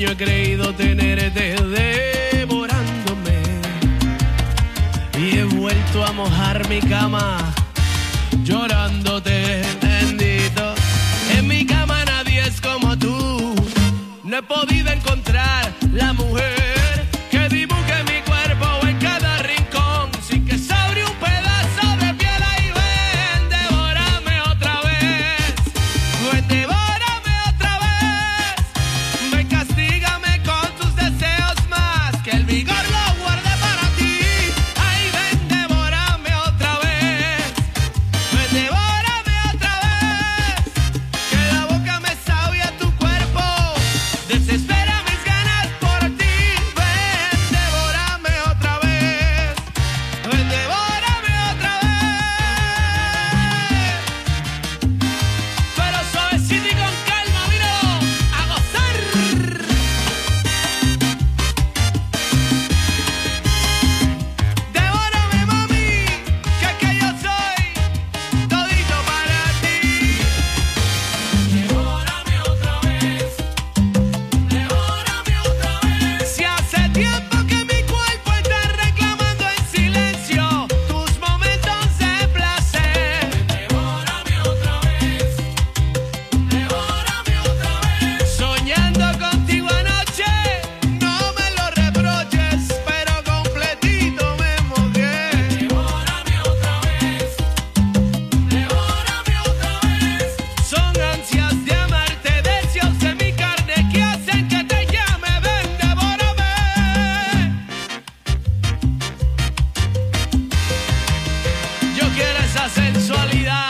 sueño he creído tenerte devorándome y he vuelto a mojar mi cama llorándote, bendito. En mi cama nadie es como tú. No he podido encontrar la mujer que dibuje mi cuerpo en cada rincón sin que sobre un pedazo de piel. Ahí ven, devórame otra vez. Ven, devórame otra vez. Ven, castígame con tus deseos más, que el vigor lo guarde para ti. Ahí ven, devórame otra vez. Ven, devórame otra vez. Que la boca me sabe a tu cuerpo. Desespera mis ganas por ti. Ven, devórame otra vez. Ven, devórame otra vez. Pero suavecito y con calma, míralo, a gozar. Devórame, mami, que yo soy todito para ti. Devórame otra vez. Devórame otra vez. Si hace tiempo que mi cuerpo está reclamando en silencio tus momentos de placer. Devórame otra vez. Devórame otra vez. Soñando contigo anoche, no me lo reproches, pero completito me mojé. Devórame otra vez. Devórame otra vez. Son ansias de amarte, deseos de mi carne que hacen que te llame. Ven, devórame. Yo quiero esa sensualidad.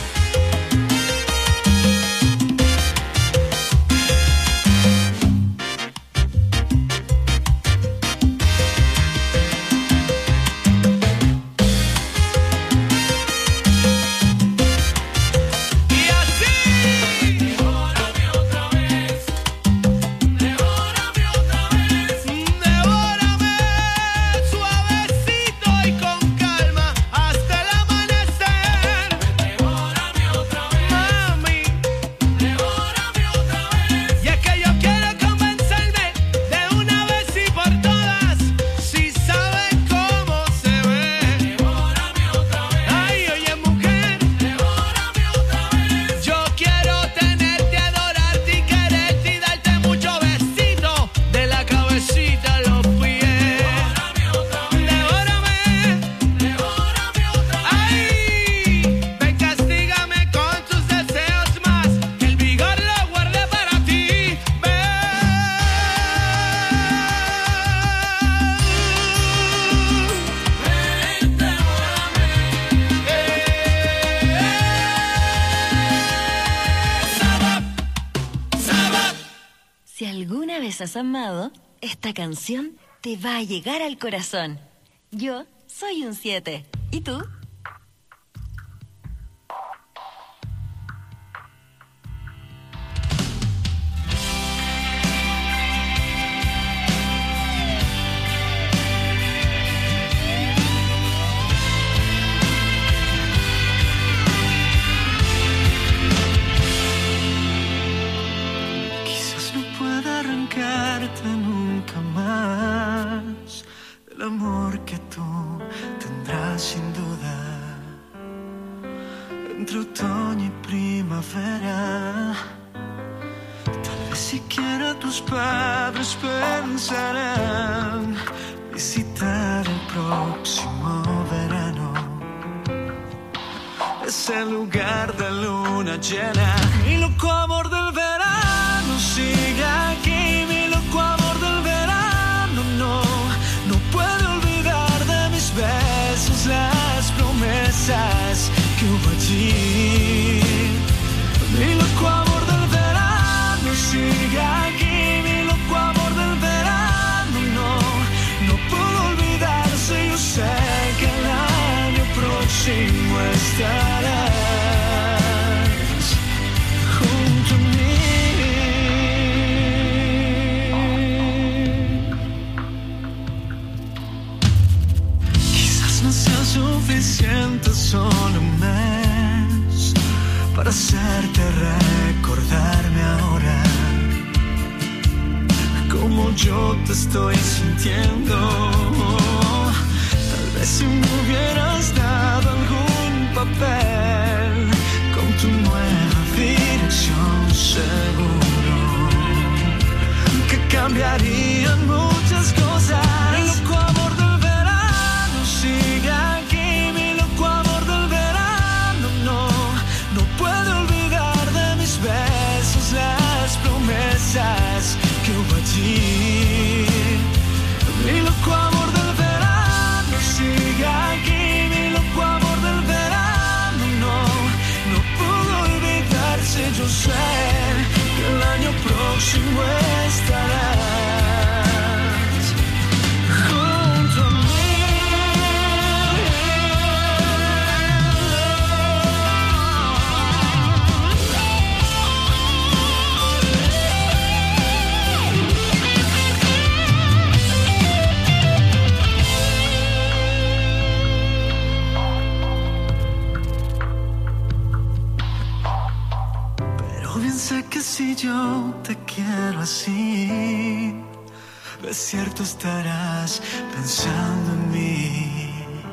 Y así. Devórame otra vez. Devórame otra vez. Devórame suavecito y con calma hasta el amanecer. Devórame otra vez. Mami, devórame otra vez. Y es que yo quiero convencerme de una vez y por todas, si sabes cómo se ve. Devórame otra vez. Ay, oye, mujer, devórame otra vez. Yo quiero tenerte, adorarte y quererte y darte mucho besito de la cabecita a los pies. Devórame otra vez. Devórame. Devórame otra vez. Ay, ven, castígame con tus deseos más, que el vigor lo guarde para ti. Ven. Ven, devórame. Sabab, sabab. Si alguna vez has amado, esta canción te va a llegar al corazón. Yo soy un 7. ¿Y tú? Quizás no pueda arrancarte nunca más del amor que tú tendrás sin duda. Entre otoño y primavera, tal vez siquiera tus padres pensarán visitar el próximo verano ese lugar de luna llena. Mi loco amor del verano sigue aquí. Mi loco amor del verano no puedo olvidar de mis besos las promesas que hubo allí. Mi loco amor del verano sigue aquí. Mi loco amor del verano no puedo olvidarse. Yo sé que el año próximo estarás junto a mí. yo te estoy sintiendo. Tal vez si me hubieras dado algún papel con tu nueva dirección, seguro que cambiarían muchas cosas. Mi loco amor del verano sigue aquí, mi loco amor del verano no puede olvidar de mis besos las promesas que hubo allí. Mi loco amor del verano sigue aquí, mi loco amor del verano no pudo olvidarse. Yo sé que el año próximo estarás junto a mí. Pero bien sé que si yo te quiero así, de cierto estarás pensando en mí,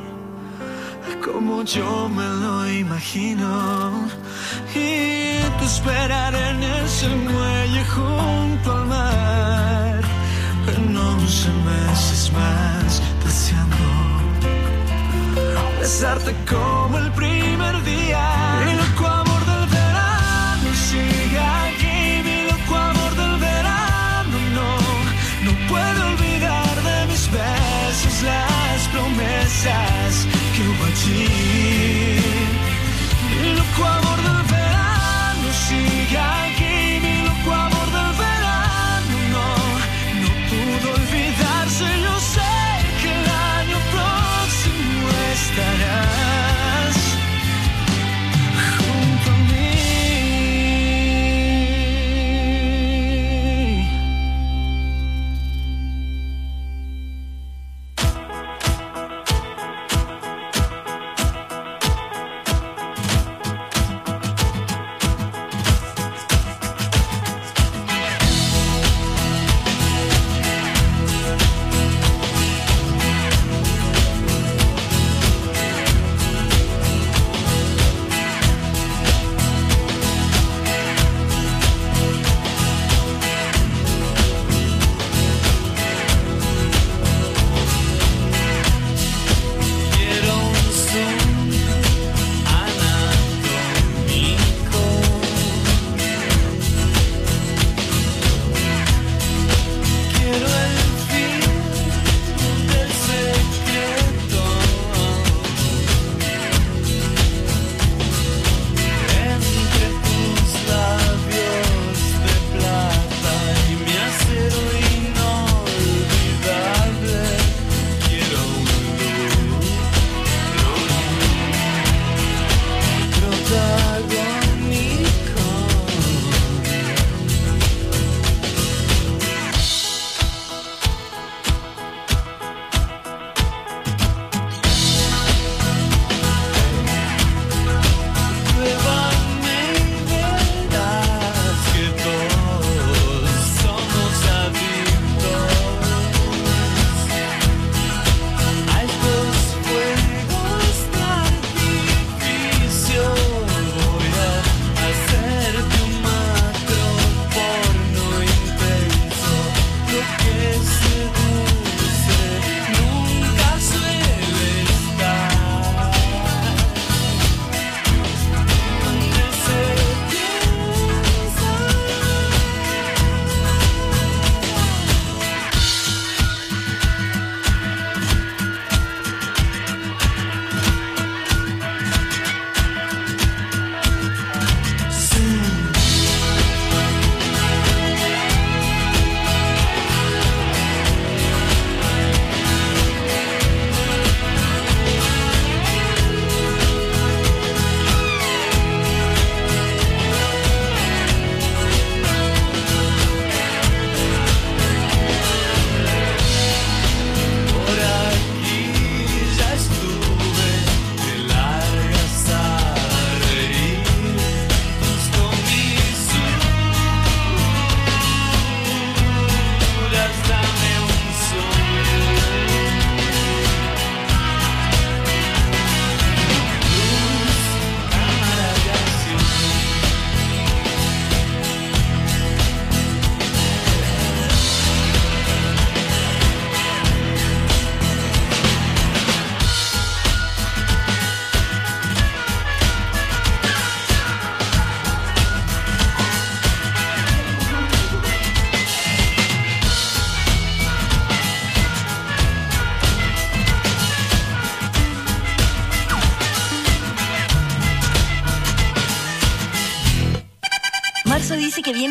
como yo me lo imagino. Y te esperaré en ese muelle junto al mar, en 11 meses más, deseando besarte como el primer día. Mi loco amor del verano sigue aquí, mi loco amor del verano no puede olvidar de mis besos las promesas que hubo allí. Mi loco amor del verano sigue aquí, mi loco amor del verano no pudo olvidarse. Yo sé que el año próximo estarás junto a mí.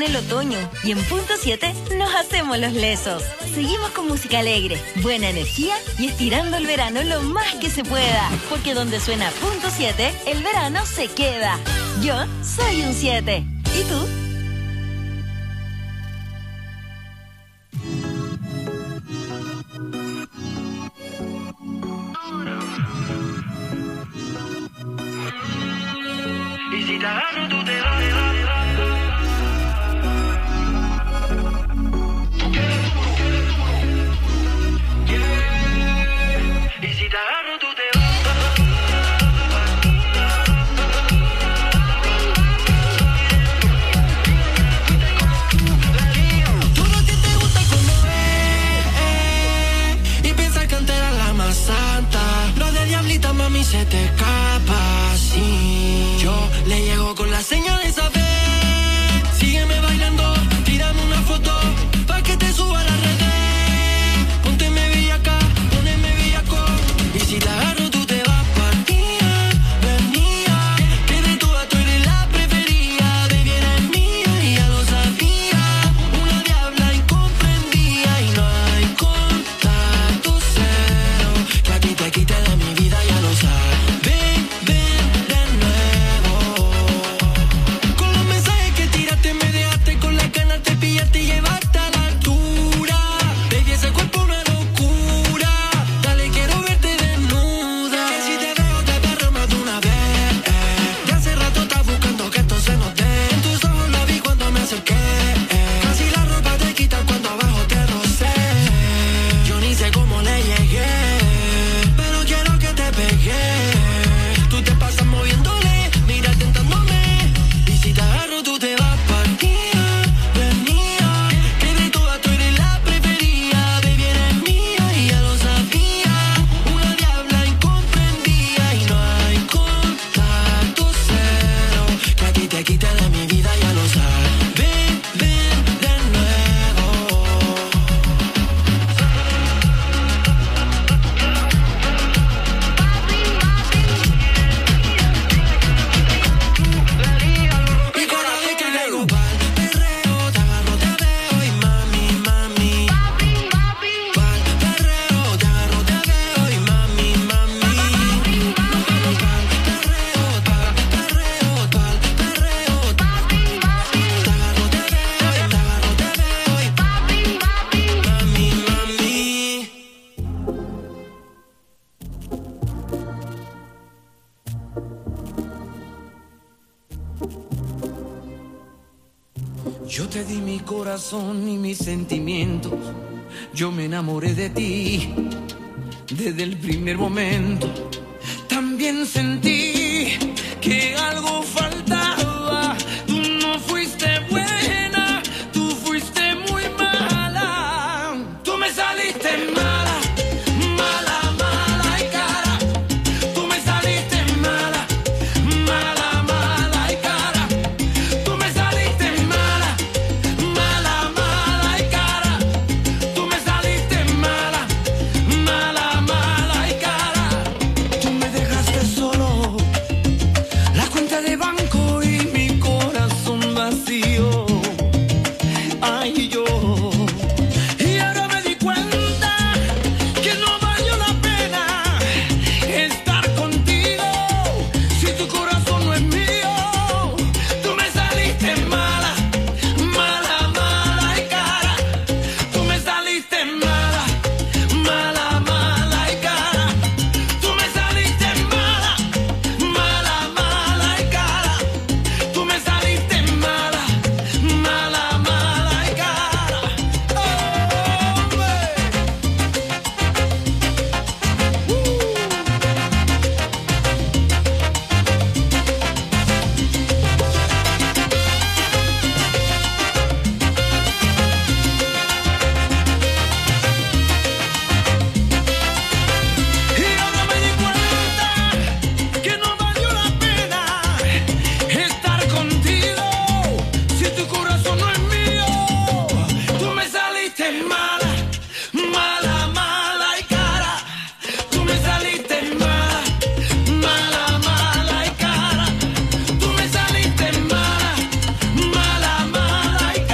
el otoño y en punto 7 nos hacemos los lesos. Seguimos con música alegre, buena energía y estirando el verano lo más que se pueda. Porque donde suena punto 7, el verano se queda. Yo soy un 7. ¿Y tú? Y si te agarro, tú te vas. Y si te agarro, tú te vas. Tú lo que te gusta como es. Y piensas que antes era la más santa. Lo de diablita, mami, se te escapa, sí. Yo le llego con la señal de saber. Sígueme bailando, tírame una foto pa' que te suba a las redes. Pónteme villaca, poneme villaco. Y si te agarro tú te vas partida, venía. Que de todas tú eres la preferida. Baby eres mía y ya lo sabía. Una diabla incomprendida y no hay contacto cero. Que a ti te quite de mi vida, ya lo sabes. Ven de nuevo. Con los mensajes que tiraste me dejaste con las ganas de pillarte y llevarte a la altura. Baby, ese cuerpo una locura. Dale, quiero verte desnuda. Que si te veo te agarro más de una vez. Ya hace rato estás buscando que esto se nos dé. En tus ojos lo vi cuando me acerqué. Casi la ropa te quitan cuando abajo te rocé. Yo ni sé cómo le llegué, pero quiero que te pegué. Tú te pasas moviéndole, mira tentándome. Y si te agarro tú te vas partida, venía. Que de todas tú eres la preferida. Baby eres mía y ya lo sabía. Una diabla incomprendida y no hay contacto cero. Que a ti te quite de mi vida, ya lo sabes. Ven de nuevo. Y cada vez que caigo pa'l perreo, te agarro, te veo y mami, mami. Pa'l perreo, te agarro, te veo y mami, mami. Pa'l perreo, pa'l perreo, pa'l perreo. Te agarro, te veo y mami, mami. Yo te di mi corazón y mis sentimientos. Yo me enamoré de ti desde el primer momento. También sentí que algo faltaba. Tú no fuiste buena, tú fuiste muy mala. Tú me saliste mala, mala, mala y cara. Tú me saliste mala, mala, mala y cara. Tú me saliste mala, mala, mala y cara. Tú me saliste mala, mala, mala y cara. Tú me dejaste solo, la cuenta de banco y mi corazón vacío. Ay, yo. Y ahora me di cuenta que no valió la pena estar contigo si tu corazón no es mío. Tú me saliste mala, mala, mala y cara. Tú me saliste mala, mala, mala y cara. Tú me saliste mala, mala, mala y cara. Tú me saliste mala, mala, mala y cara. Hombre. Y ahora me di cuenta que no valió la pena estar contigo si tu corazón no es mío. Tú me saliste mala, mala, mala y cara. Tú me saliste mala, mala, mala y cara. Tú me saliste mala, mala, mala y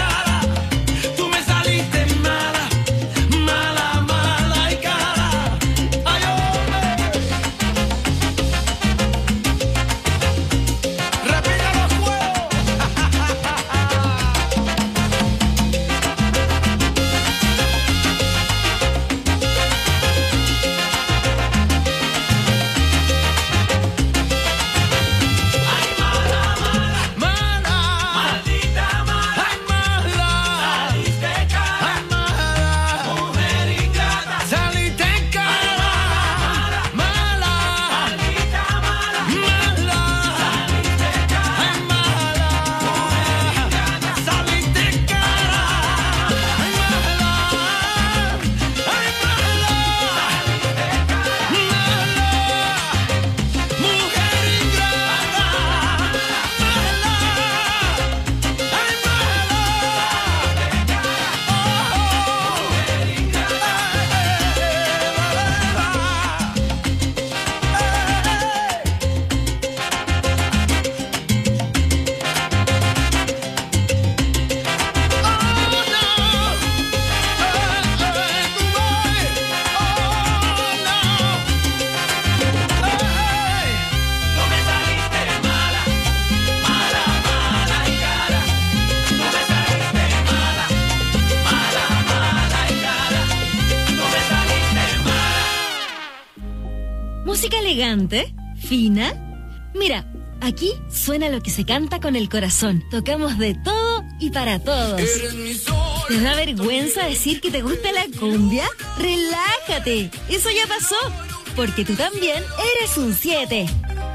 Música elegante, fina. Mira, aquí suena lo que se canta con el corazón. Tocamos de todo y para todos. ¿Te da vergüenza decir que te gusta la cumbia? ¡Relájate! Eso ya pasó, porque tú también eres un 7.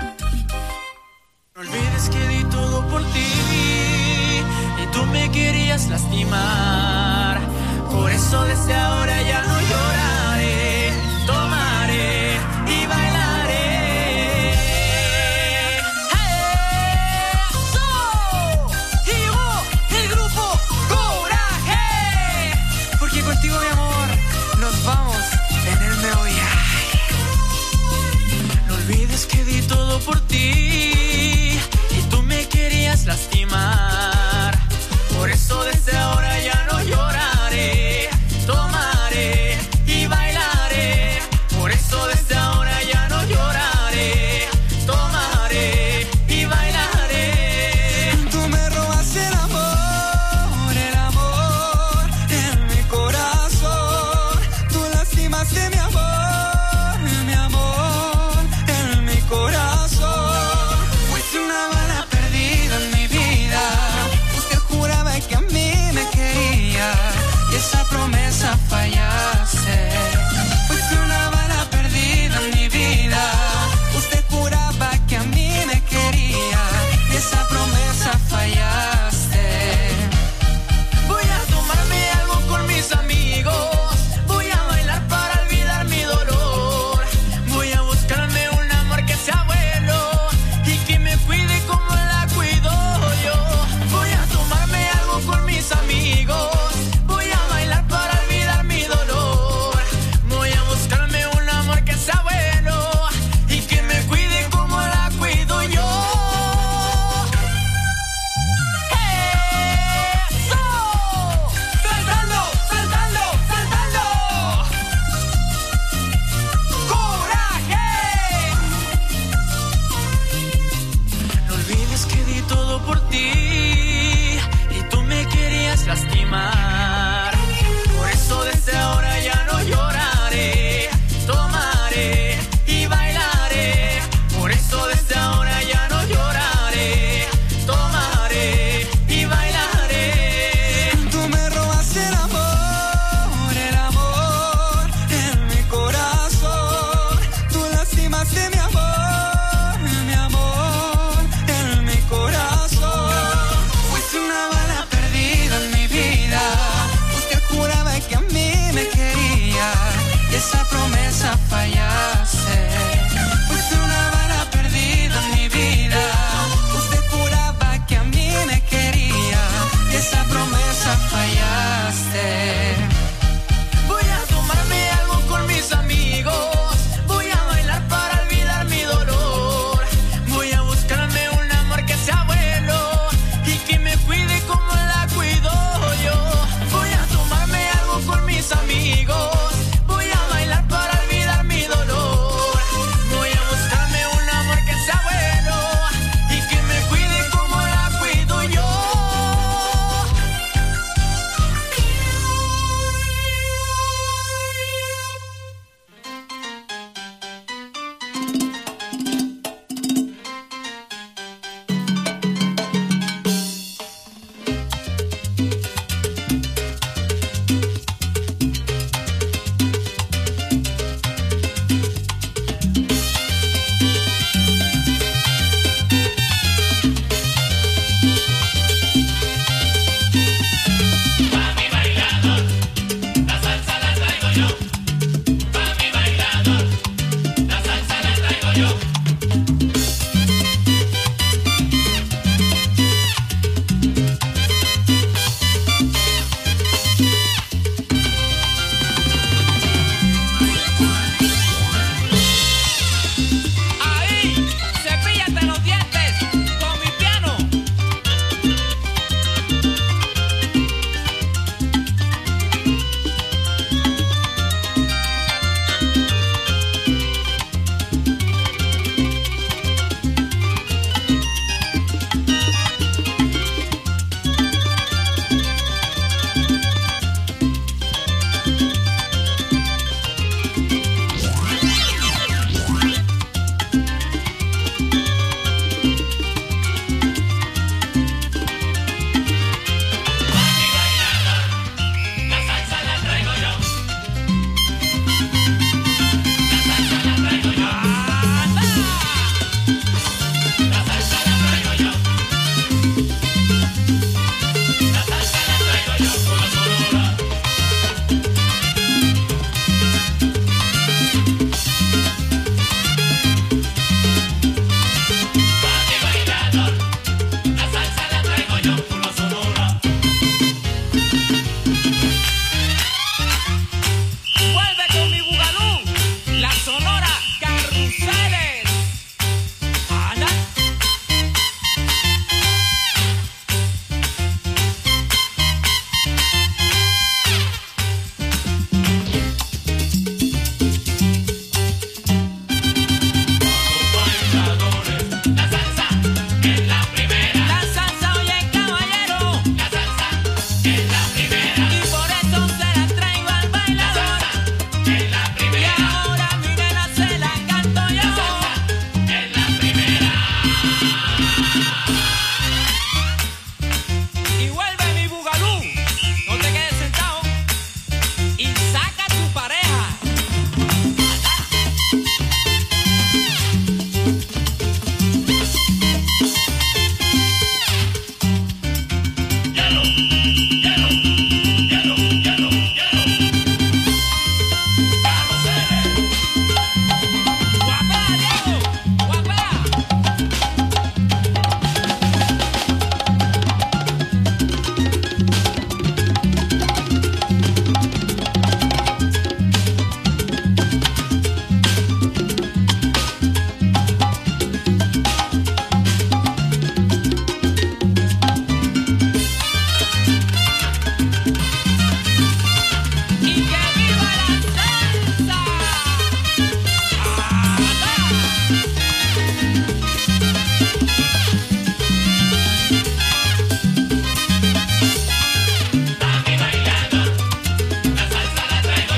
No olvides que di todo por ti y tú me querías lastimar. Por eso desde ahora ya no lloraré, tomaré y bailaré. ¡Eso! Llegó el grupo Coraje, porque contigo, mi amor, nos vamos en el me voy. No olvides que di todo por ti y tú me querías lastimar. Por eso desde ahora ya no lloraré, tomaré y bailaré. Por eso desde ahora ya no lloraré, tomaré y bailaré. Tú me robas el amor en mi corazón. Tú lastimaste mi amor en mi corazón. Fuiste una bala perdida en mi vida. Usted juraba que a mí me quería y esa promesa fallaste. Fuiste una bala perdida en mi vida. Usted juraba que a mí me quería y esa promesa fallaste. Voy a tomarme algo con mis amigos. Voy a bailar para olvidar mi dolor. Voy a buscarme un amor que sea bueno y que me cuide como la cuido yo. Voy a tomarme algo con mis amigos. Voy a bailar para olvidar mi dolor.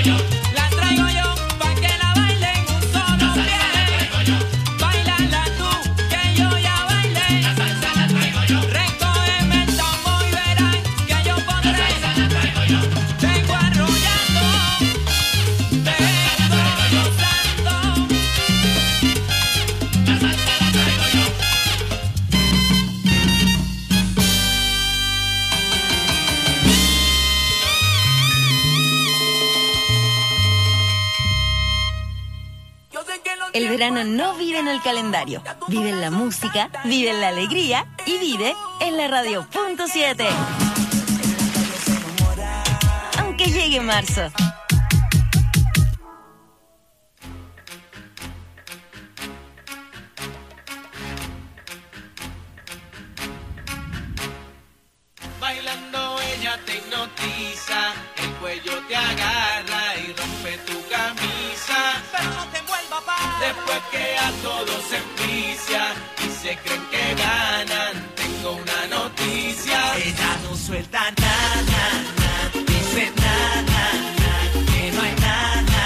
El verano no vive en el calendario, vive en la música, vive en la alegría y vive en la radio .7. Aunque llegue marzo. Bailando ella te hipnotiza, el cuello te agarra y rompe tu camisa. Pero no te vuelva pa. Después que a todos se envicia y se creen que ganan, tengo una noticia. Ella no suelta nada, dice nada, que no hay nada.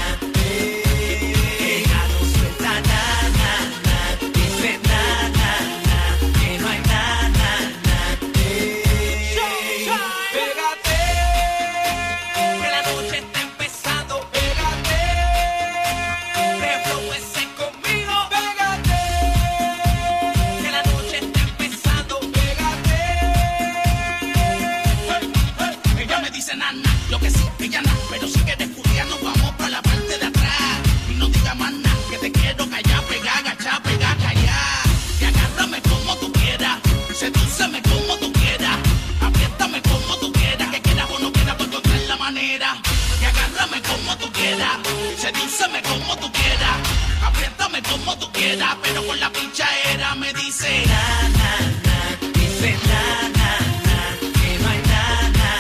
Ella no suelta nada, dice nada, que no hay nada. Pégate, que la noche está empezando. Pégate, reflóese conmigo. Pégate, que la noche está empezando. Pégate. Ella me dice nana, lo que sí, ella nada. Pero si quieres culiar nos vamos para la parte de atrás. Y no diga más nada, que te quiero callar, pegar, agachar, pegar, callar. Y agárrame como tú quieras, sedúceme como tú quieras. Apriétame como tú quieras, que quieras o no quieras, voy a encontrar la manera. Y agárrame como tú quieras, sedúceme como tú quieras. Apriétame como tú quieras, pero con la pichadera me dice na, dice na, que no hay nada,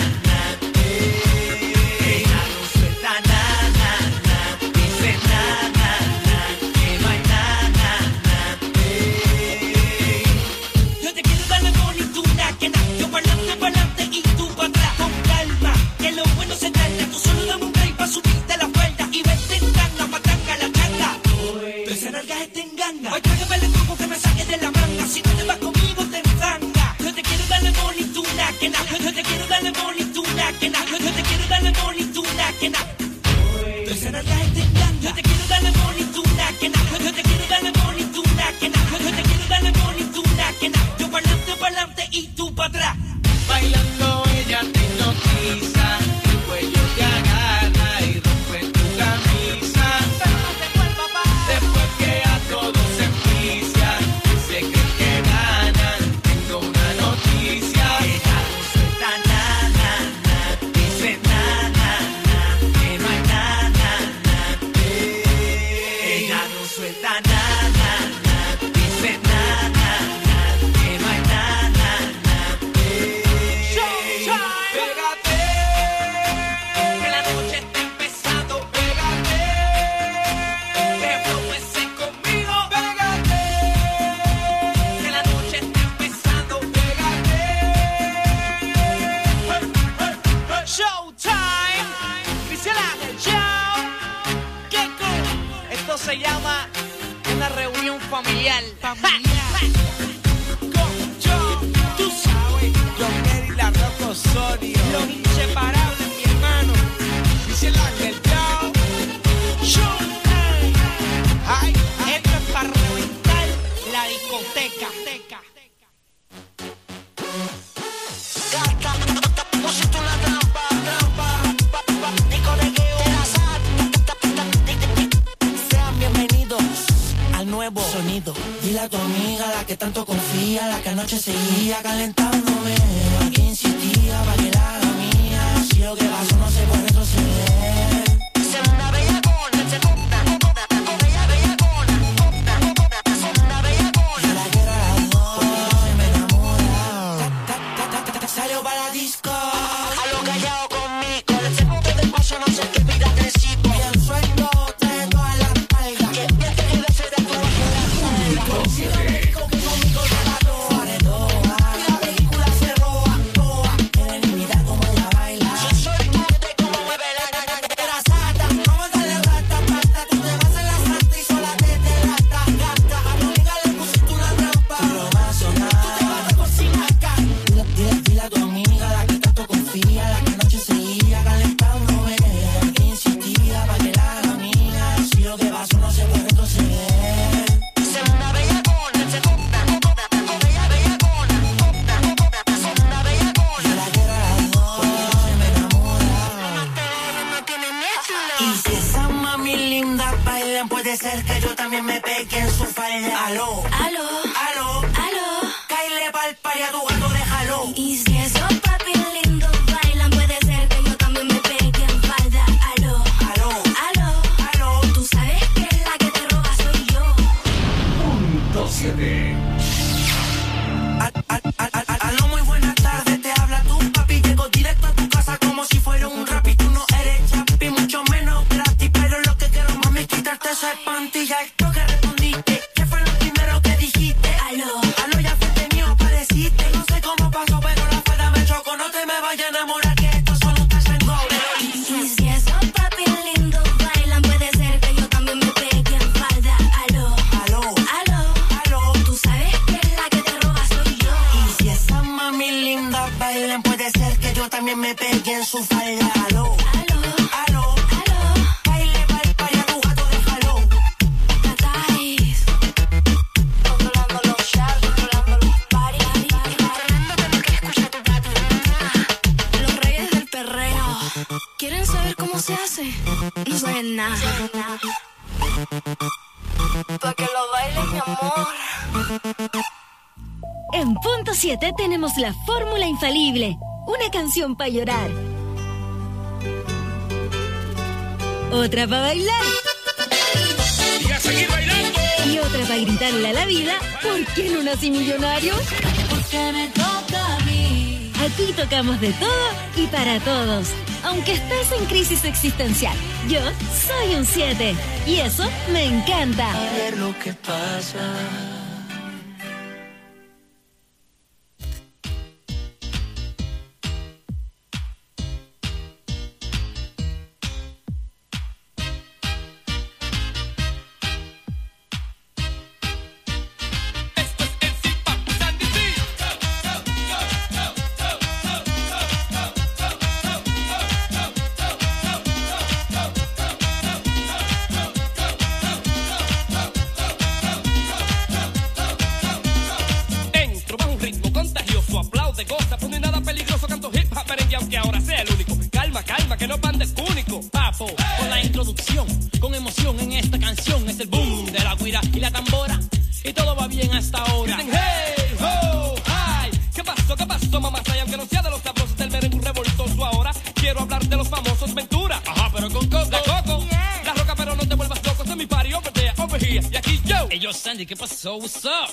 ella no suelta nada, dice nada, que no hay nada. Yo te quiero dar la bonituna, que nada, yo pa'lante y tú pa' atrás. Con calma, que lo bueno se tarda. Tú solo dame un break pa' subirte la falda y vete en tanga, patanga, la tanga. Tú esa nalga te enganga. Hoy trágame el truco que me saques de la manga. Si no te vas conmigo te enfanga. Yo te quiero dar la bonituna, que nada. Yo te quiero dar la bonituna, que nada. Yo te quiero dar la bonituna, que nada. Tú esa nalga te enganga. Yo te quiero dar la bonituna, que nada. Yo te quiero dar la bonituna, que nada. Yo te quiero dar la bonituna, que nada. Yo pa'lante y tú pa' atrás. Bailando ella te hipnotiza, el cuello te agarra y rompe tu camisa. Pero no te vuelva pa. Después que a todos se envicia y se creen que ganan, tengo una noticia. Ella no suelta nada, dice nada, que no hay nada. Ella no suelta nada, dice nada, que no hay nada. Pégate, que la noche está empezando. Pégate, reflóese conmigo. Pégate, que la noche está empezando. Pégate. Showtime, dice la show. ¿Qué esto se llama una reunión familiar. Con yo, tú sabes, John Kerry, la Rock Osorio, los inseparables, mi hermano. Dice el ángel, yo. Showtime. Ay, esto es para reventar la discoteca. Sean bienvenidos al nuevo sonido. Dile a tu amiga, la que tanto confía, la que anoche seguía calentándome. Aquí insistía para que la haga mía. Si lo que pasó no se puede retroceder. Ser una bellacona, ser una bellacona. Yo la quiero a las dos y me enamora. Salió para la disco. A lo callado conmigo. El segundo del paso no sé qué vida crecido. Bien suelto, trae toda la palga. Que bien te debe ser de tu bajo la palga. Si no me dijo que conmigo se mató. Faretoa, y la película se roba, toa. Quieren imitar como ella baila. Yo soy tu de cómo mueve la Y si esa mami linda bailan, puede ser que yo también me pegue en su falda. Aló, Aló, aló, aló. caile pa'l party a tu gato, déjalo. Y si esos papi lindos bailan, puede ser que yo también me pegue en falda. Aló, Aló, aló. aló. Tú sabes que la que te roba soy yo. Punto 7. Aló, muy buenas tardes, te habla tu papi. Llego directo a tu casa como si fuera un rapi. Tú no eres chapi, mucho menos gratis. Pero lo que quiero, mami, quitarte esa pantilla. Esto que respondiste, ¿qué fue lo primero que dijiste? Aló, Aló, ya frente mío apareciste. No sé cómo pasó, pero la fuera me chocó. No te me vayas a enamorar, que esto solo te tengo. y si esos papi lindos bailan, puede ser que yo también me pegue en falda. Aló, Aló, aló. aló. Tú sabes que la que te roba soy yo. Y si esa mami linda bailan, puede ser que yo también me pegue en su falda. Aló, Aló, aló. aló. Baile pa'l party a tu gato, déjalo. Tatáis. Controlando los shots, controlando los parties. Los reyes del perreo. ¿Quieren saber cómo se hace? No saben nada. Pa' que lo baile, mi amor. En punto 7 tenemos la fórmula infalible. Una canción para llorar. Otra para bailar. Y a seguir bailando. Y otra para gritarle a la vida, ¿por qué no nací millonario? Porque me toca a mí. Aquí tocamos de todo y para todos. Aunque estés en crisis existencial, yo soy un 7. Y eso me encanta. A ver lo que pasa. Esto es el Zip Papu Sandy C. Entro bajo un ritmo contagioso, aplaude, goza, pues no hay nada peligroso, canto hip hop merengue aunque ahora sea el único. Calma, calma, que no pan de único. Papo, Con la introducción, con emoción en esta canción es el boom de la guira y la tambora. Y todo va bien hasta ahora. griten hey, ho, hi. ¿Qué pasó, mamá? Y aunque no sea de los sabrosos del merengue un revoltoso ahora, quiero hablar de los famosos Ventura. Ajá, pero con Coco. La Coco, la Roca, pero no te vuelvas loco. Este es mi party, over there, over here. Y aquí yo. Hey, yo, Sandy, ¿qué pasó? What's up?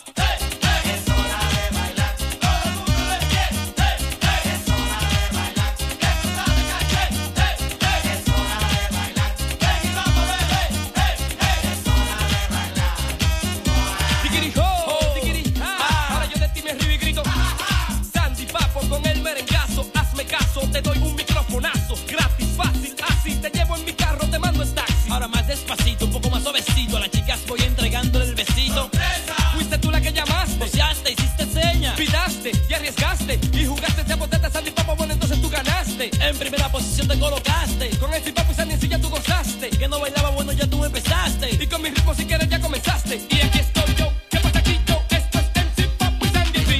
Tiquirijo, tiquirija. Ahora yo de ti me río y grito. Sandy Papo con el merengazo. Hazme caso, te doy un microfonazo. Gratis, fácil, así. Te llevo en mi carro, te mando en taxi. Ahora más despacito, un poco más suavecito. A las chicas voy entregándole el besito. Fuiste tú la que llamaste. Boceaste, hiciste seña. Pidaste y arriesgaste. Y jugaste ese potete, Sandy Papo. Bueno, entonces tú ganaste. En primera posición te colocaste. Con el Zip Papu y Sandy en silla tú gozaste. Que no bailaba, bueno, ya tú empezaste. Y con mi ritmo si quieres ya comenzaste. Y aquí estoy yo. ¿Qué pasa aquí yo? Esto es el Zip Papu y Sandy C.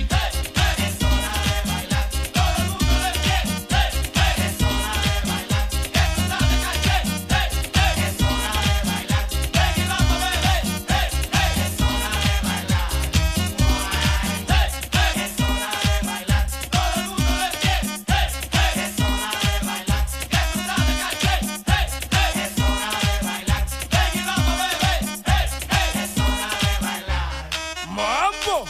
¡Mambo!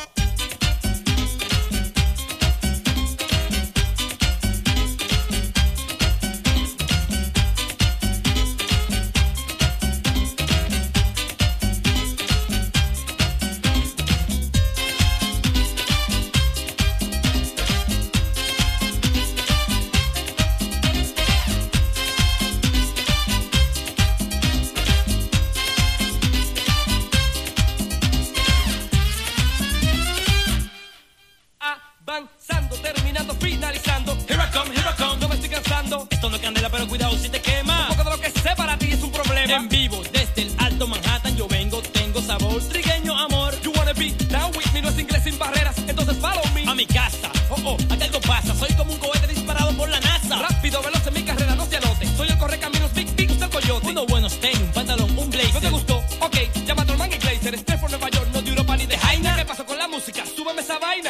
Avanzando, terminando, finalizando. Here I come, no me estoy cansando. Esto no es candela, pero cuidado si te quema. Un poco de lo que sé para ti es un problema. En vivo, desde el Alto Manhattan, yo vengo, tengo sabor, trigueño amor. You wanna be down with me, no es inglés sin barreras, entonces follow me. A mi casa, aquí algo pasa, soy como un cohete disparado por la NASA. Rápido, veloz en mi carrera, no se anote. Soy el correcaminos, big, usted el coyote. unos buenos tenis, un pantalón, un blazer. ¿No te gustó? Ok, llama a Torman y Glazer. Estrés por Nueva York, no de Europa ni de Jaina. ¿Qué pasó con la música? Súbeme esa vaina.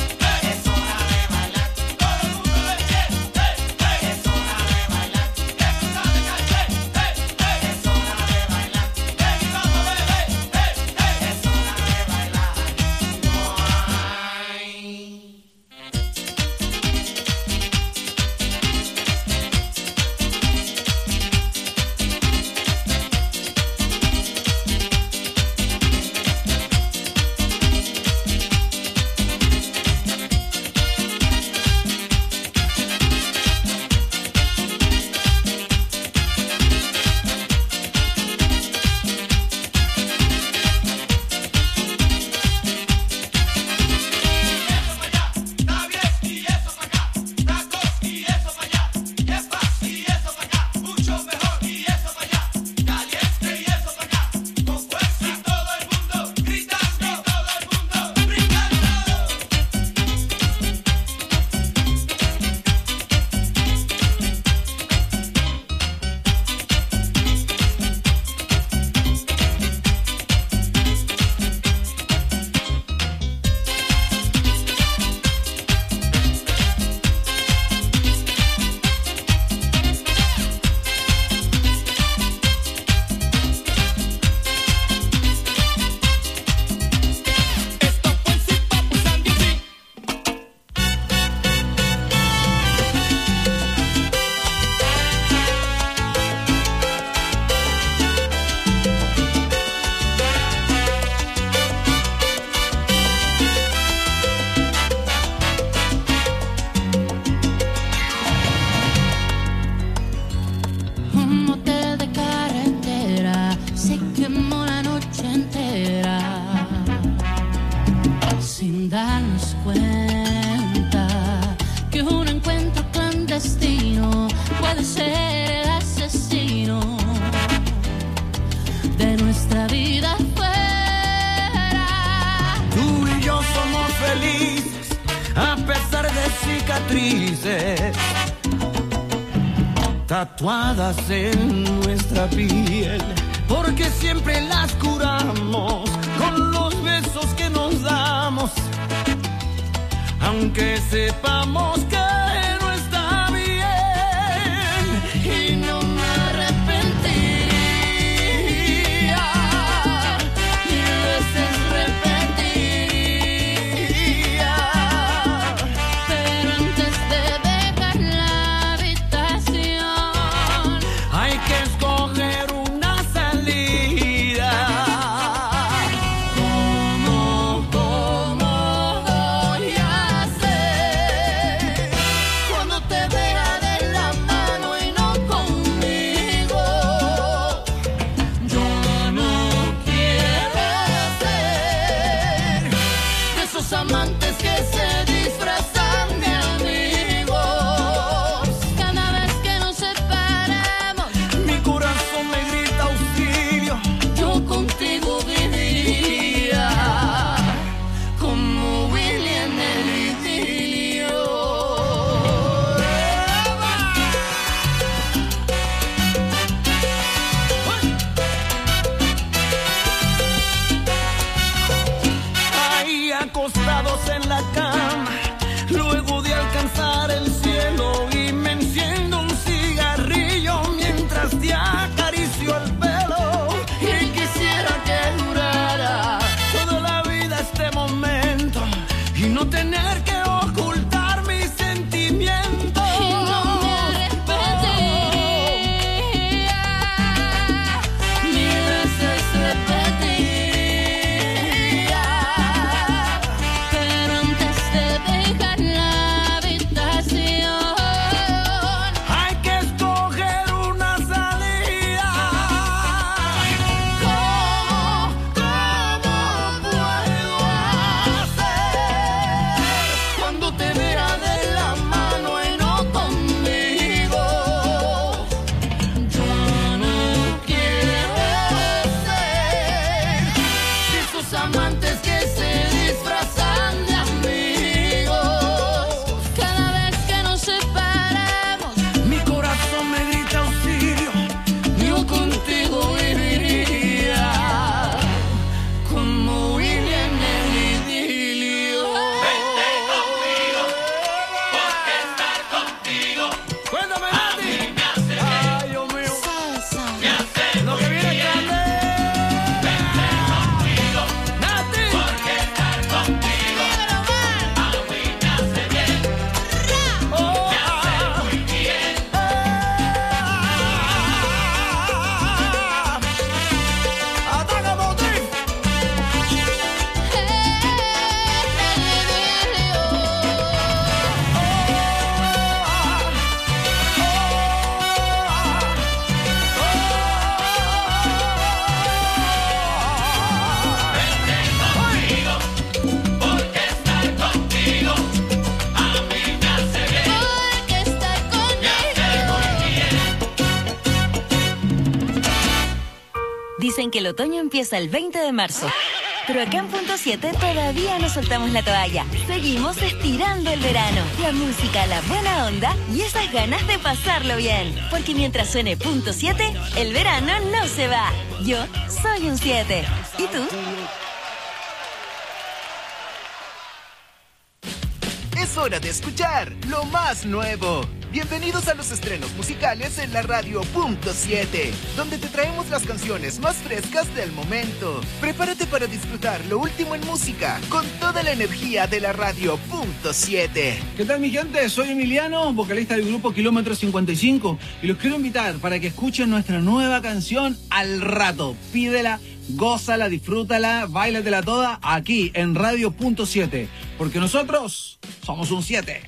Tatuadas en nuestra piel, porque siempre las curamos con los besos que nos damos, aunque sepamos que no está bien, y no me arrepentiría, mil veces repetiría, pero antes de dejar la habitación hay que escoger una salida. ¿Cómo voy a hacer Dicen que el otoño empieza el 20 de marzo. Pero acá en Punto 7 todavía no soltamos la toalla. Seguimos estirando el verano. La música, la buena onda y esas ganas de pasarlo bien. Porque mientras suene Punto 7, el verano no se va. Yo soy un 7. ¿Y tú? Es hora de escuchar lo más nuevo. Bienvenidos a los estrenos musicales en la radio Punto 7, donde te traemos las canciones más frescas del momento. Prepárate para disfrutar lo último en música con toda la energía de la radio Punto 7. ¿Qué tal, mi gente? Soy Emiliano, vocalista del grupo Kilómetro 55, y los quiero invitar para que escuchen nuestra nueva canción Al Rato. Pídela, gózala, disfrútala, báilatela toda aquí en Radio Punto 7, porque nosotros somos un 7.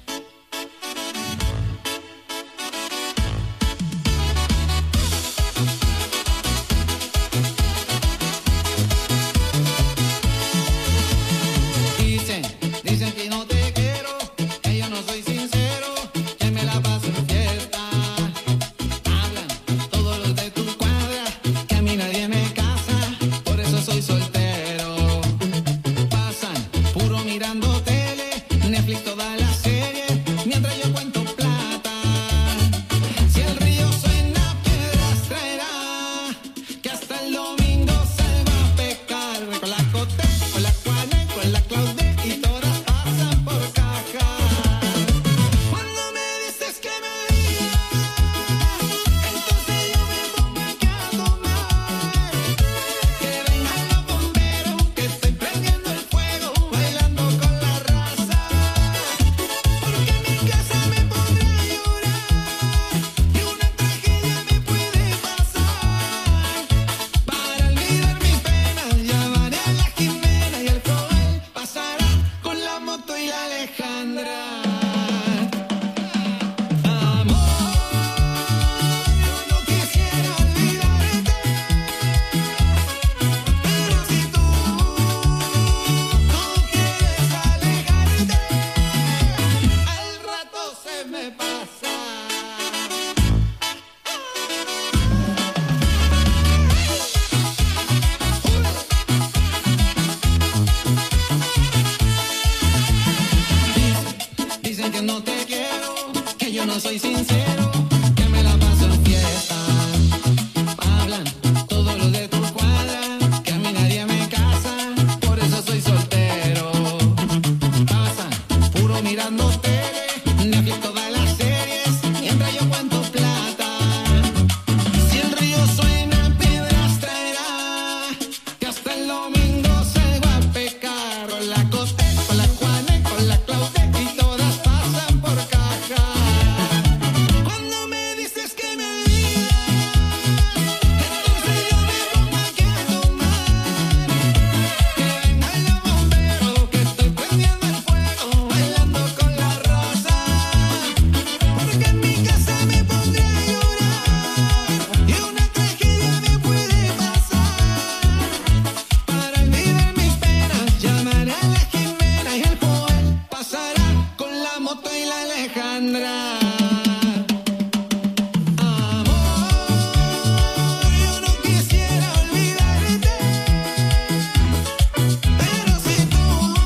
Dicen que no te quiero, que yo no soy sincero, que me la paso en fiesta. Hablan todos los de tu cuadra, que a mí nadie me casa, por eso soy soltero. Pasan puro mirando tele, Netflix toda la serie, mientras yo cuento plata. Si el río suena, piedras traerá, que hasta el domingo se va a pecar. Con la Cote, con la Juane, con la Claudia y todas pasan por caja. Cuando me dices que me digas, entonces yo me pongo aquí a tomar. Que vengan los bomberos, que estoy prendiendo el fuego, bailando con la raza. Porque en mi casa me pondré a llorar y una tragedia me puede pasar. Para olvidar mis penas, llamaré a la Jimena y el Joel pasará con la moto y la Alejandra. Amor, yo no quisiera olvidarte, pero si tú no quieres alejarte, al rato se me pasa. Dicen que no te quiero, que yo no soy sincero, que me la paso en fiesta. Hablan todos los de tu cuadra, que a mí nadie me casa, por eso soy soltero. Pasan puro mirando tele, Netflix todas las series, mientras yo cuento plata. Si el río suena, piedras traerá, que hasta el domingo se va a pecar. Con la Cote, con la Juane, con la Claudia y todas pasan por caja. Cuando me dices que me digas, entonces yo me pongo aquí a tomar. Que vengan los bomberos, que estoy prendiendo el fuego, bailando con la raza. Porque en mi casa me pondré a llorar y una tragedia me puede pasar. Para olvidar mis penas, llamaré a la Jimena y el Joel pasará con la moto y la Alejandra. Amor, yo no quisiera olvidarte, pero si tú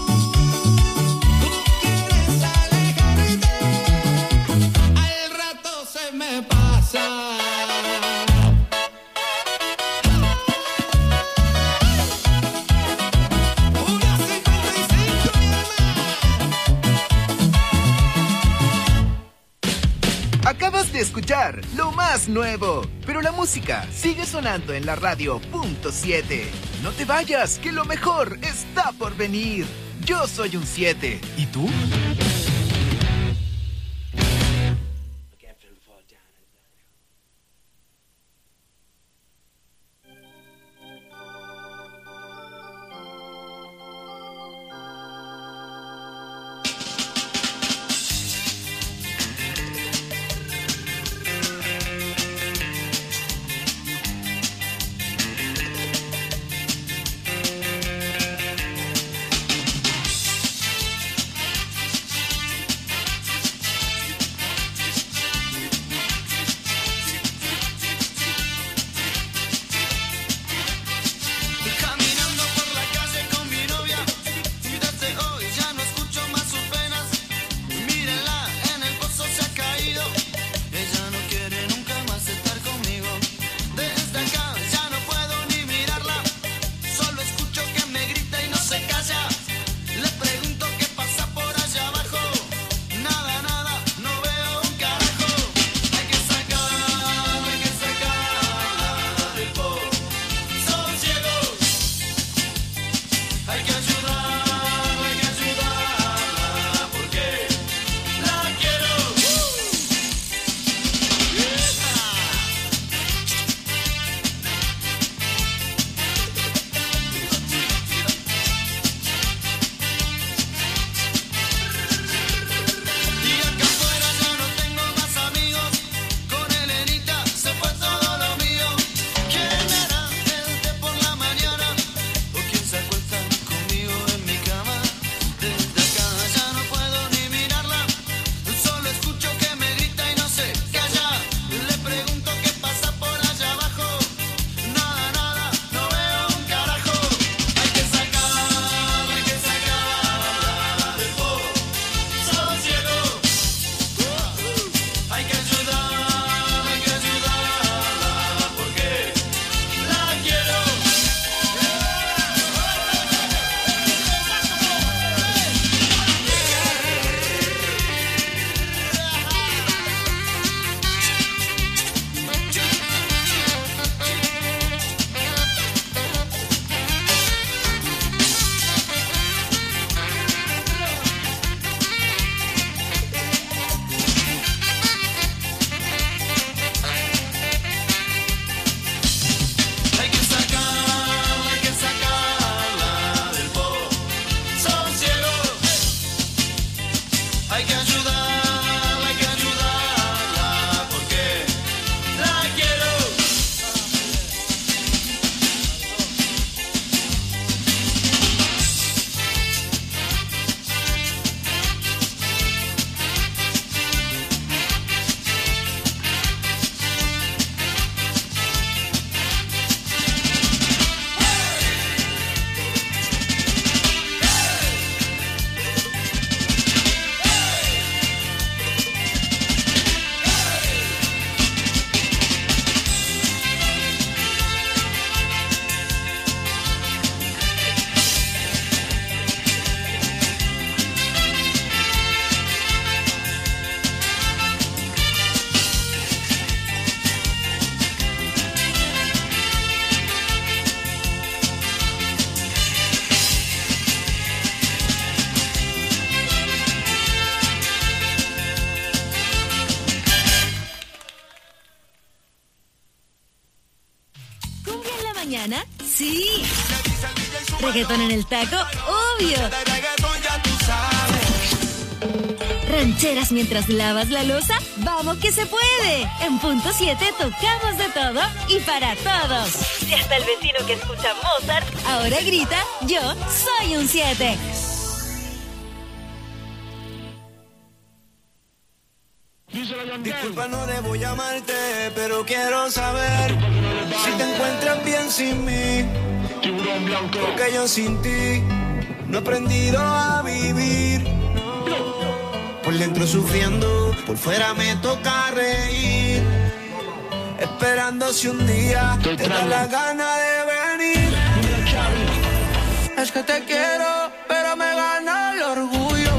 quieres alejarte, al rato se me pasa. Una 55 y demás. Acabas de escuchar lo más nuevo, pero la música sigue sonando en la radio Punto 7. No te vayas, que lo mejor está por venir. Yo soy un 7. ¿Y tú? mañana? Sí. Reggaetón en el taco, obvio. Rancheras mientras lavas la loza, vamos que se puede. En punto 7 tocamos de todo y para todos. Y hasta el vecino que escucha Mozart ahora grita, yo soy un 7. Disculpa, no debo llamarte, pero quiero saber si te encuentras bien sin mí. Porque yo sin ti no he aprendido a vivir. Por dentro sufriendo, por fuera me toca reír. Esperando si un día te da la gana de venir. Es que te quiero, pero me gana el orgullo.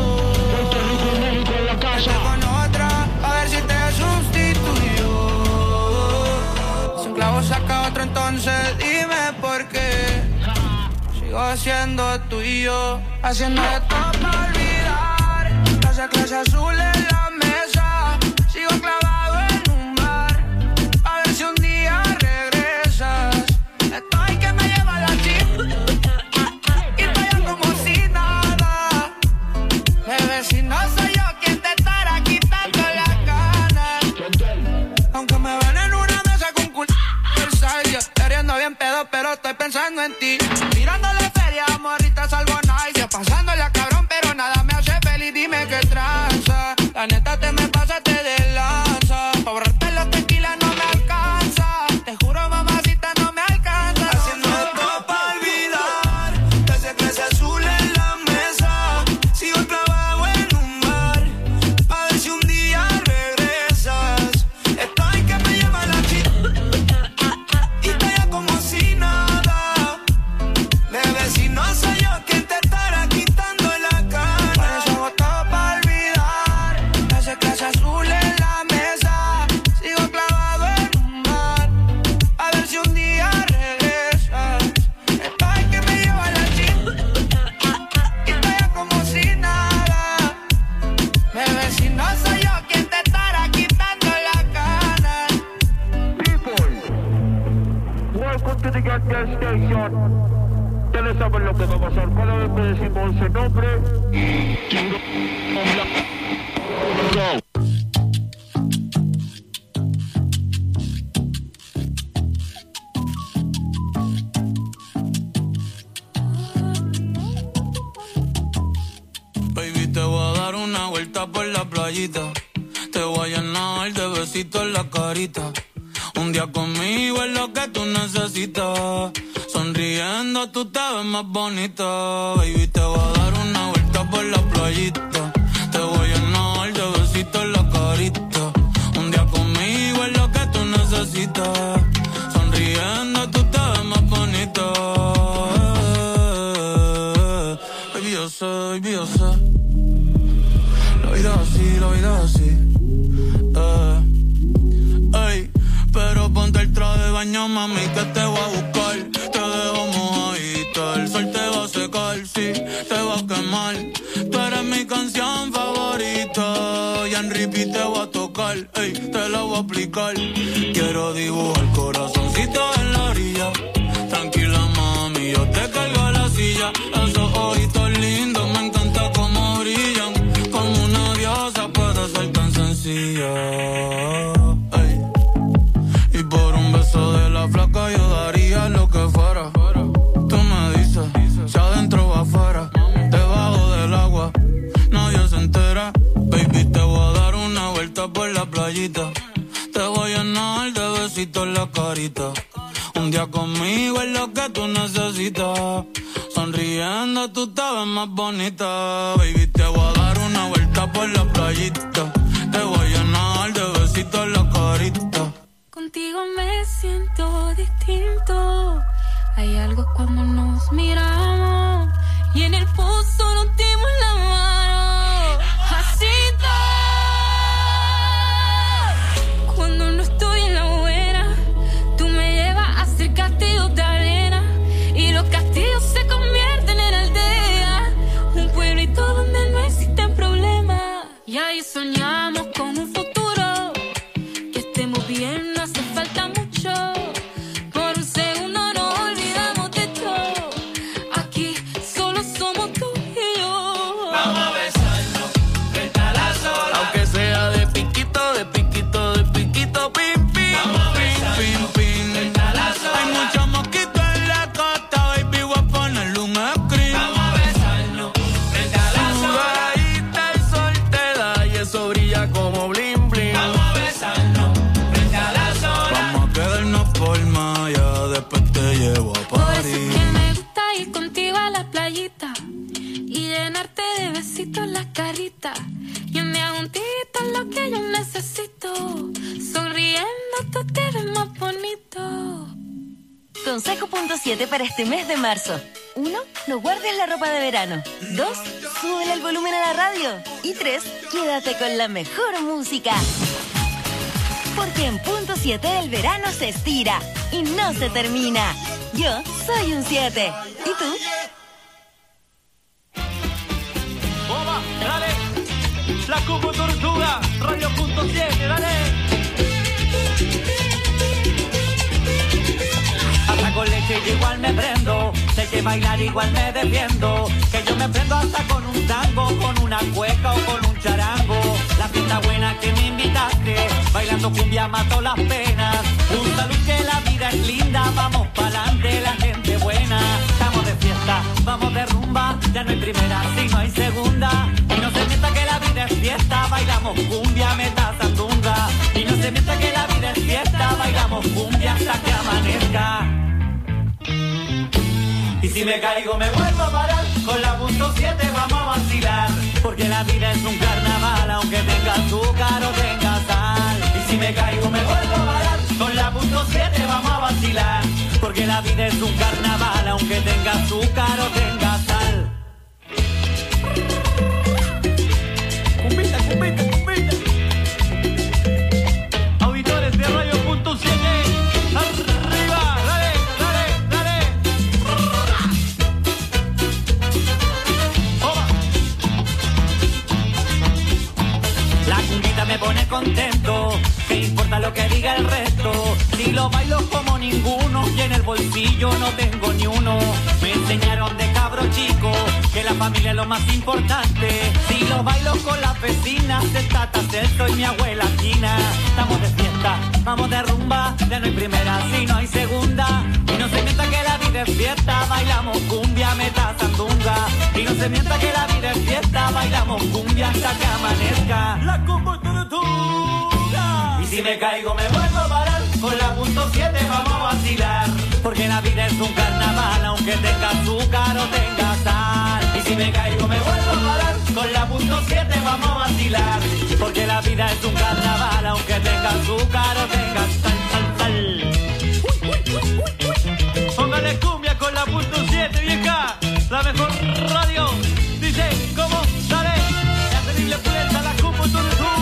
Vete con otra, a ver si te sustituyo. Si un clavo saca otro, entonces dime por qué. Sigo siendo tuyo, haciendo de todo para olvidar. Clase azul en la mesa, sigo clavado en un bar. A ver si un día regresas. Estoy que me lleva la chip y estoy como si nada. Bebé, si no soy yo quien te estará quitando las ganas. Aunque me ven en una mesa con Versailles, queriendo bien pedo, pero estoy pensando en ti. Tirándole feria, morrita, salvo nice. Pasándola cabrón, pero nada me hace feliz. Dime qué tranza. La neta te me pasaste de lanza. Pa' borrarte los tequilas no me alcanza. Te juro, mamacita, no me alcanza. Haciendo esto pa' olvidar. Te hace clase azul en la mesa. Sigo clavado en un bar. Pa' ver si un día regresas. Estoy que me lleva la chica y estoy ya como si nada. Bebé, si no soy yo quien te estará quitando la cara. Por eso hago todo pa' olvidar. Hace clase azul en la mesa. Sigo clavado en un bar. A ver si un día regresas. Estoy que me lleva la chica y estoy ya como si nada. Bebé, si no soy yo quien te estará quitando la cara. Welcome to the gas station. Ya le saben lo que va a pasar cada vez que decimos ese nombre. Go. Baby, te voy a dar una vuelta por la playita. Te voy a llenar de besitos en la carita. Un día conmigo es lo que tú necesitas. Sonriendo tú te ves más bonita. Baby, te voy a dar una vuelta por la playita. Te voy a llenar de besitos en la carita. Un día conmigo es lo que tú necesitas. Sonriendo tú te ves más bonita. Baby, yo sé. La vida es así. Ey, pero ponte el traje de baño, mami, que te voy a buscar. Te dejo mojadita, el sol te va a secar, sí, te va a quemar. Tú eres mi canción favorita y en repeat te voy a tocar, ey, te la voy a aplicar. Quiero dibujar corazoncito en la orilla. Tranquila, mami, yo te cargo a la silla. Esos ojitos lindos, me encanta cómo brillan. Como una diosa puede ser tan sencilla. Y por un beso de la flaca yo daría lo que fuera. Tú me dices, si adentro o afuera, debajo del agua, nadie se entera. Baby, te voy a dar una vuelta por la playita. Te voy a llenar de besitos en la carita. Un día conmigo es lo que tú necesitas. Sonriendo tú te ves más bonita. Baby, te voy a dar una vuelta por la playita. Te voy a llenar de besitos en la carita. Contigo me siento distinto. Hay algo cuando nos miramos y en el pozo nos dimos la mano. Así todo. Cuando no estoy en la buena, tú me llevas a hacer castillos de arena y los castillos se convierten en aldeas. Un pueblito donde no existen problemas. Y ahí soñamos con un futuro que estemos bien. No hace falta mucho. Por un segundo no Consejo punto 7 para este mes de marzo. 1. No guardes la ropa de verano. 2. Súbele el volumen a la radio. Y 3. Quédate con la mejor música. Porque en punto 7 el verano se estira y no se termina. Yo soy un 7. ¿Y tú? ¡Toma! ¡Dale! La Cubo Tortuga, Radio punto 7, dale. Hasta con leche y igual me prendo, sé que bailar igual me defiendo, que yo me prendo hasta con un tango, con una cueca o con un charango. La fiesta buena que me invitaste, bailando cumbia mato las penas. Un salud que la vida es linda, vamos pa'lante la gente buena. Estamos de fiesta, vamos de rumba, ya no hay primera, si no hay segunda. Y no se mienta que la vida es fiesta, bailamos cumbia, meta sandunga. Y no se mienta que la vida es fiesta, bailamos cumbia hasta que amanezca. Y si me caigo me vuelvo a parar, con la punto 7 vamos a vacilar. Porque la vida es un carnaval, aunque tenga azúcar o tenga sal. Y si me caigo me vuelvo a parar, con la punto 7 vamos a vacilar. Porque la vida es un carnaval, aunque tenga azúcar o tenga sal. Cumbita, cumbita, cumbita. Auditores de Radio punto 7, arriba, dale, dale, dale. Toma. La cumbita me pone contento, ¿qué importa lo que diga el resto? Si lo bailo como ninguno y en el bolsillo no tengo ni uno. Me enseñaron de cabro chico que la familia es lo más importante. Si lo bailo con las vecinas, de Tata Celso y mi abuela Quina. Estamos de fiesta, vamos de rumba, ya no hay primera, si no hay segunda. Y no se mienta que la vida es fiesta, bailamos cumbia, meta sandunga. Y no se mienta que la vida es fiesta, bailamos cumbia hasta que amanezca. La Cubo Tortuga. Y si me caigo me vuelvo a parar, con la punto 7 vamos a vacilar. Porque la vida es un carnaval, aunque tenga azúcar o tenga sal. Y si me caigo me vuelvo a parar, con la punto 7 vamos a vacilar. Porque la vida es un carnaval, aunque tenga azúcar o tenga sal, sal, sal. Póngale cumbia con la punto 7, vieja, la mejor radio. Dice, ¿cómo? Dale, la terrible fiesta, la Cubo Tortuga.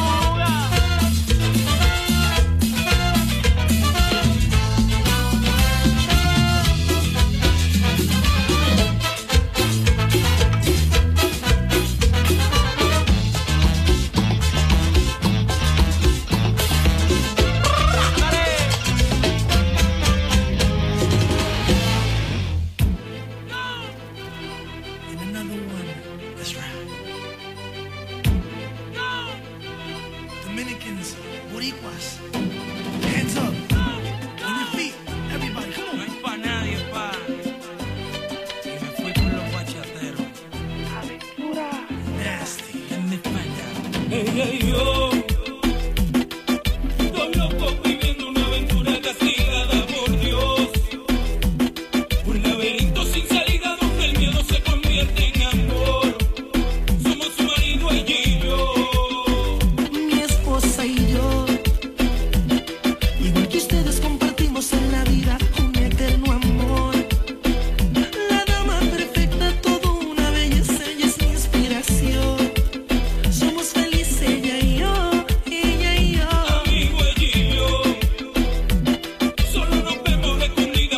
Hey, yo.